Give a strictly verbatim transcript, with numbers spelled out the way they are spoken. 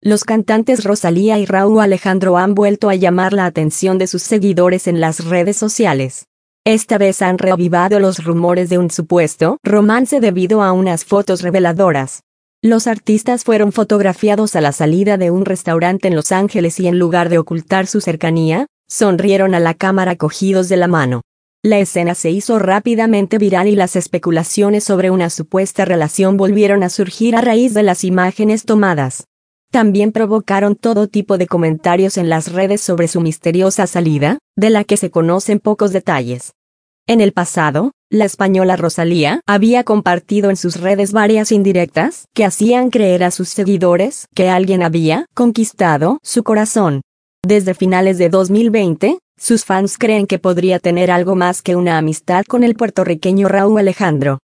Los cantantes Rosalía y Rauw Alejandro han vuelto a llamar la atención de sus seguidores en las redes sociales. Esta vez han reavivado los rumores de un supuesto romance debido a unas fotos reveladoras. Los artistas fueron fotografiados a la salida de un restaurante en Los Ángeles y en lugar de ocultar su cercanía, sonrieron a la cámara cogidos de la mano. La escena se hizo rápidamente viral y las especulaciones sobre una supuesta relación volvieron a surgir a raíz de las imágenes tomadas. También provocaron todo tipo de comentarios en las redes sobre su misteriosa salida, de la que se conocen pocos detalles. En el pasado, la española Rosalía había compartido en sus redes varias indirectas que hacían creer a sus seguidores que alguien había conquistado su corazón. Desde finales de dos mil veinte, sus fans creen que podría tener algo más que una amistad con el puertorriqueño Rauw Alejandro.